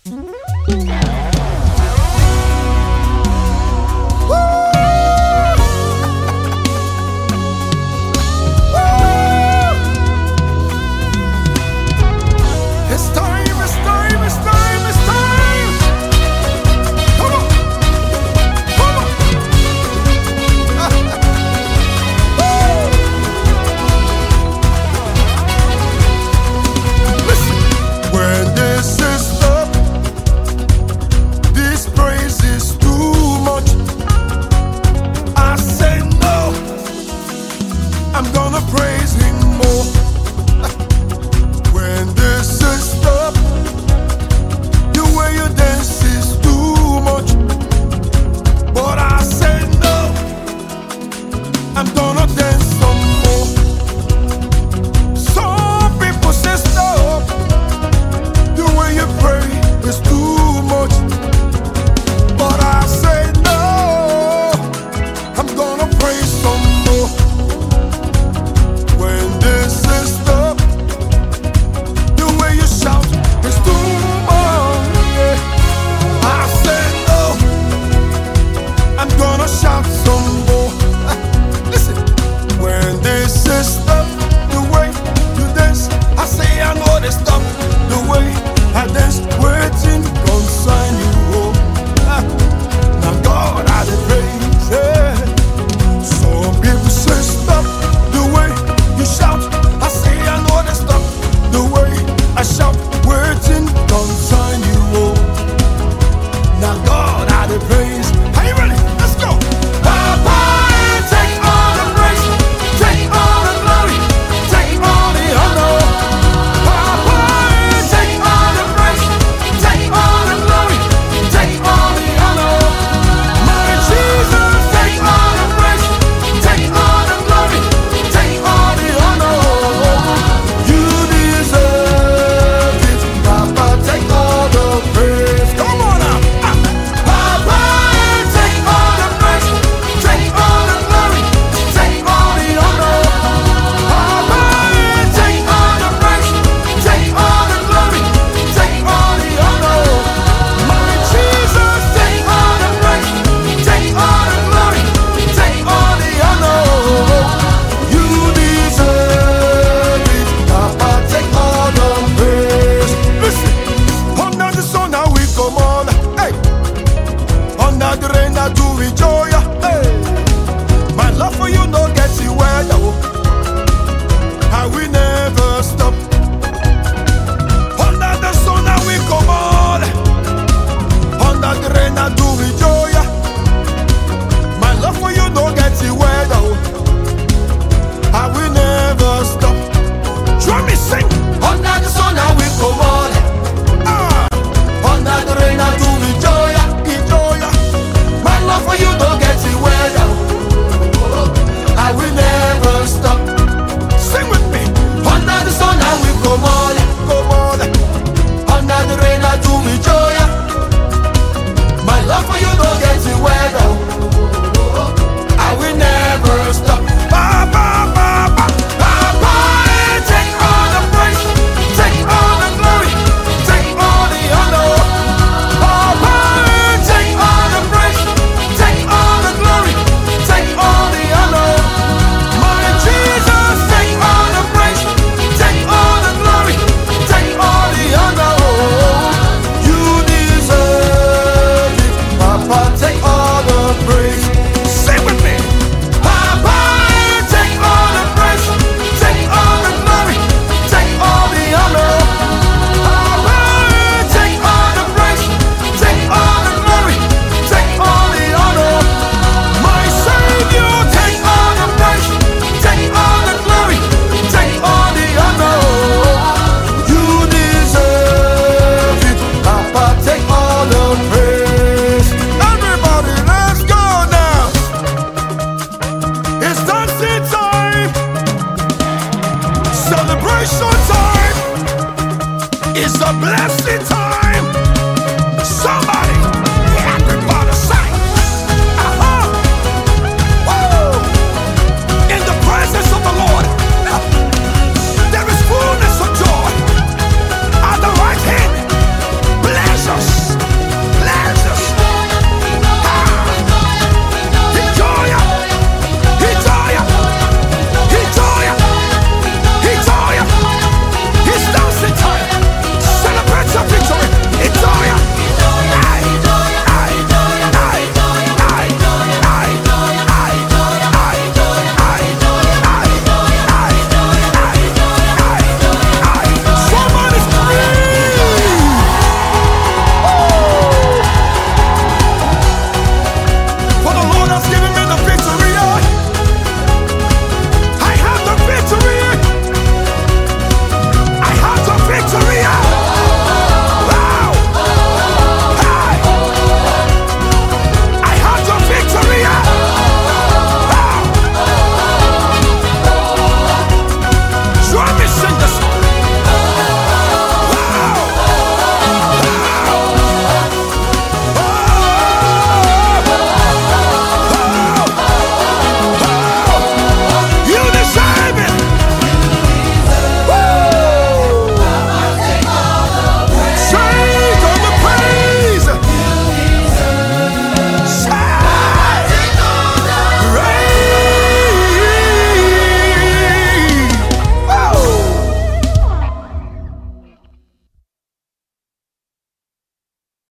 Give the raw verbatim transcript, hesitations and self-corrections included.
It's time, it's time, it's time, it's time. Come on, come on. Listen, when this is up, this praise is too much. I say no, I'm gonna praise Him more. When this is up, the way you dance is too much. But I say no, I'm gonna dance some more. Some people say stop, the way you pray is too much. But I say no, I'm gonna pray some more. When this is up, the way you shout is too much. Yeah. I said no, I'm gonna shout some more. Listen, when this is up, the way you dance, I say I know they stop. The way I dance, waiting consign you home. Ah, now God I dey praise. Yeah. Some people say stop, the way you shout, I say I know they stop. The way I shout, waiting, consign you home. Now God I dey praise. Are you ready? Let's go. Papa, take all the praise, take all the glory, take all the honor. Papa, take all the praise, take all the glory, take all the honor. My Jesus, take all the praise, take all the glory, take all the honor. You deserve it, Papa. Take all the praise. Come on now. Ah. Papa, take all the praise, take all the glory, take all the honor. Papa, take all the praise, take all the glory, take all the honor. My Jesus, take all the praise, take all the glory, take all the honor. You deserve it, Papa. Take all the praise. Listen, under the sun now we come on. Hey, under the rain I do enjoy. Hey, my love for you don't get you where you. I will never stop. Under the sun now we come on. Under the rain I do enjoy. My love for you don't get you where you. I will never stop. Join me sing. Under the sun now we come on. Ah, under the rain I do enjoy, enjoy. My love for you don't get it weather. I will never stop. Sing with me. Under the sun now we come on, come on. Under the rain I do enjoy. My love for you don't get it weather. I will never stop. Ba, ba, ba, ba. Ba, ba, take all the praise, take all the glory, take all the honor. Ba, ba, take all the praise, take all the glory, take all the honor. My Jesus, take all the praise, take all the glory, take all the honor. You deserve it, Papa. Take all the praise. Sing with me. Papa, take all the praise, take all the glory, take all the honor. Papa, take all the praise, take all the glory, take all the honor. My Savior, take all the praise, take all the glory, take all the honor. You deserve it, Papa. Take all the praise. Everybody, let's go now. It's dancing time, celebration time. It's a blessing time.